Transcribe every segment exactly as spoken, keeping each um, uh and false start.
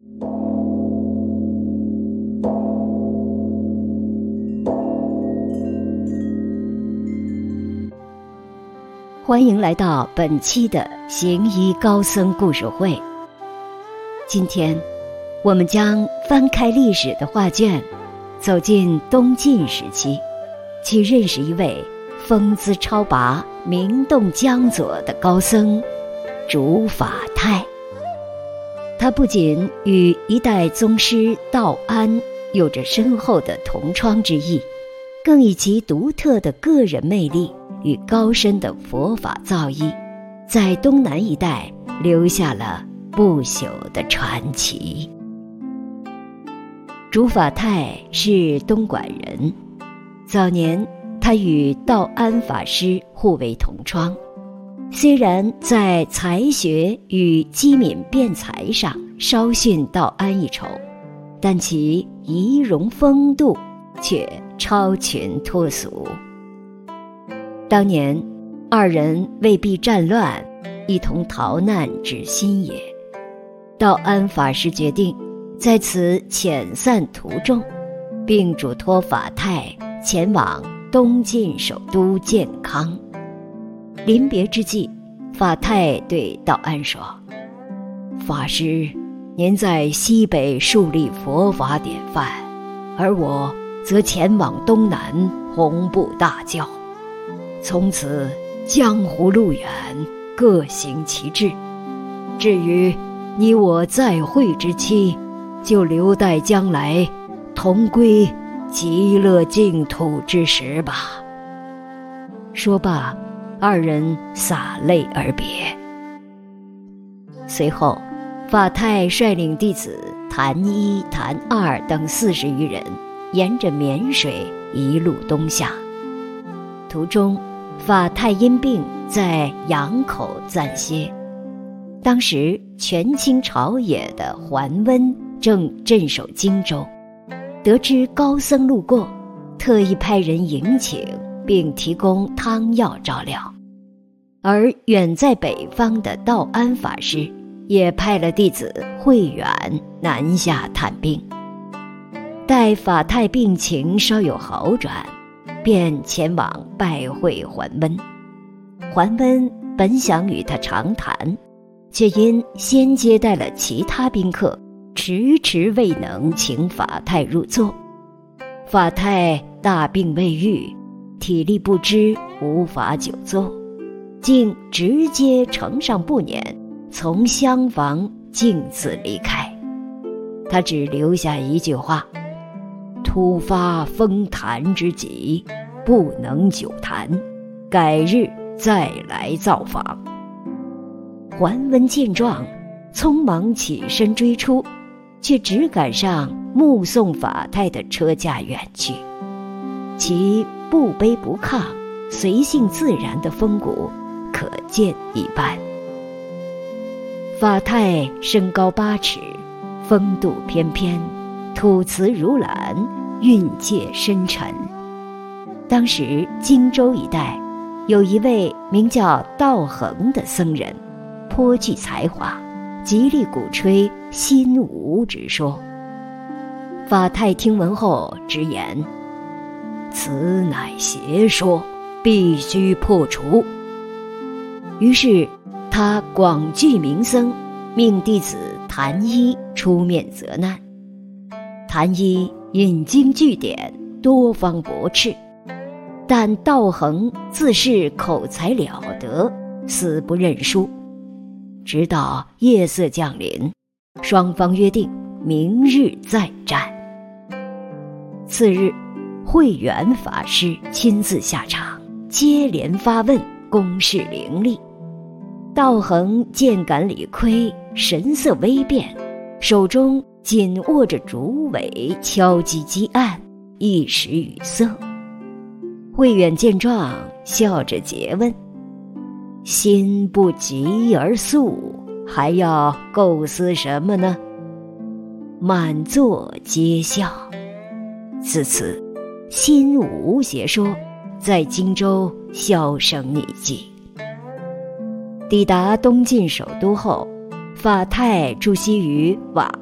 欢迎来到本期的行医高僧故事会。今天我们将翻开历史的画卷，走进东晋时期，去认识一位风姿超拔、名动江左的高僧竺法泰。他不仅与一代宗师道安有着深厚的同窗之谊，更以其独特的个人魅力与高深的佛法造诣，在东南一带留下了不朽的传奇。竺法泰是东莞人，早年他与道安法师互为同窗，虽然在才学与机敏辩才上稍逊道安一筹，但其仪容风度却超群脱俗。当年二人为避战乱，一同逃难至新野。道安法师决定在此遣散途中，并嘱托法泰前往东晋首都建康。临别之际，法泰对道安说：法师，您在西北树立佛法典范，而我则前往东南弘布大教，从此江湖路远，各行其志。至于你我再会之期，就留待将来同归极乐净土之时吧。说罢，二人洒泪而别。随后，法泰率领弟子谭一、谭二等四十余人，沿着沔水一路东下。途中，法泰因病在阳口暂歇。当时权倾朝野的桓温正镇守荆州，得知高僧路过，特意派人迎请，并提供汤药照料。而远在北方的道安法师也派了弟子慧远南下探病。待法泰病情稍有好转，便前往拜会桓温。桓温本想与他长谈，却因先接待了其他宾客，迟迟未能请法泰入座。法泰大病未愈，体力不支，无法久坐，竟直接乘上步辇，从厢房径自离开。他只留下一句话：突发风痰之急，不能久谈，改日再来造访。桓温见状，匆忙起身追出，却只赶上目送法泰的车驾远去。其不卑不亢、随性自然的风骨可见一斑。法泰身高八尺，风度翩翩，吐词如兰，蕴藉深沉。当时荆州一带有一位名叫道衡的僧人，颇具才华，极力鼓吹心无之说。法泰听闻后直言：此乃邪说，必须破除。于是他广聚名僧，命弟子谭一出面责难。谭一引经据典，多方驳斥，但道衡自是口才了得，死不认输。直到夜色降临，双方约定明日再战。次日，慧远法师亲自下场，接连发问，攻势凌厉。道衡见感理亏，神色微变，手中紧握着竹尾，敲击击案，一时语塞。慧远见状，笑着诘问：心不急而速，还要构思什么呢？满座皆笑。自此，心无邪说在荆州销声匿迹。抵达东晋首都后，法泰驻西于瓦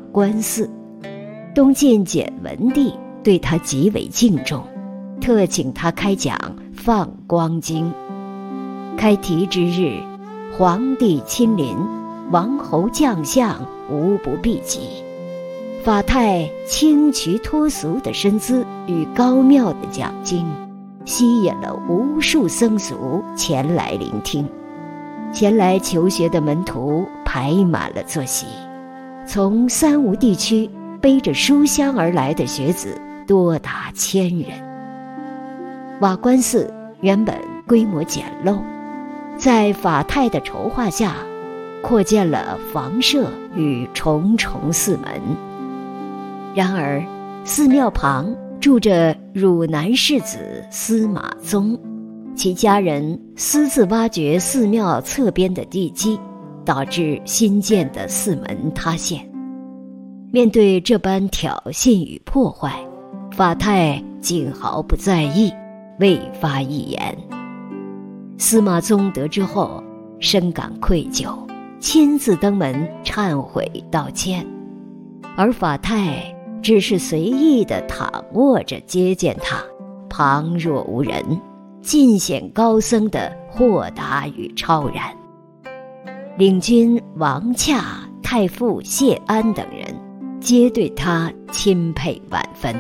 观寺。东晋简文帝对他极为敬重，特请他开讲《放光经》。开题之日，皇帝亲临，王侯将相无不避忌。法泰清癯脱俗的身姿与高妙的讲经，吸引了无数僧俗前来聆听。前来求学的门徒排满了坐席，从三吴地区背着书香而来的学子多达千人。瓦官寺原本规模简陋，在法泰的筹划下，扩建了房舍与重重寺门。然而寺庙旁住着汝南世子司马宗，其家人私自挖掘寺庙侧边的地基，导致新建的寺门塌陷。面对这般挑衅与破坏，法泰竟毫不在意，未发一言。司马宗得知后深感愧疚，亲自登门忏悔道歉，而法泰只是随意地躺卧着接见他，旁若无人，尽显高僧的豁达与超然。领军王洽、太傅谢安等人皆对他钦佩万分。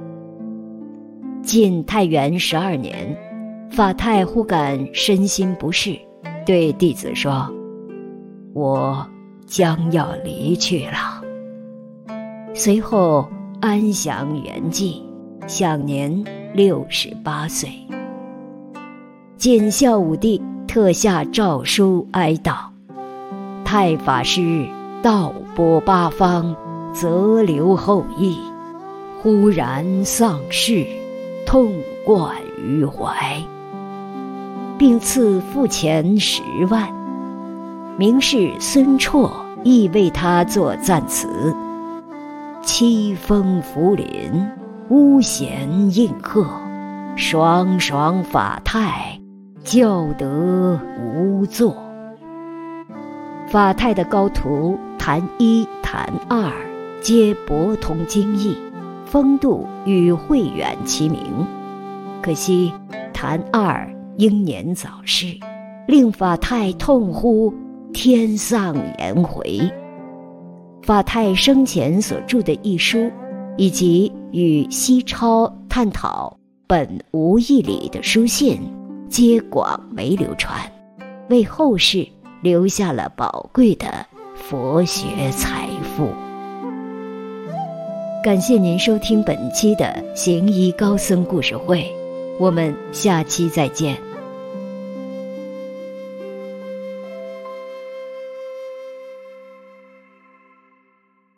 晋太元十二年，法泰忽感身心不适，对弟子说：“我将要离去了。”随后安详圆寂，享年六十八岁。晋孝武帝特下诏书哀悼：“太法师道播八方，则留后裔，忽然丧世，痛贯于怀。”并赐赋钱十万。名士孙绰亦为他作赞词：“凄风拂林，巫弦应和，爽爽法泰，教得无作。”法泰的高徒谭一、谭二皆博通经义，风度与慧远齐名。可惜谭二英年早逝，令法泰痛呼天丧颜回。法泰生前所著的一书，以及与西超探讨本无义理的书信，皆广为流传，为后世留下了宝贵的佛学财富。感谢您收听本期的行医高僧故事会，我们下期再见。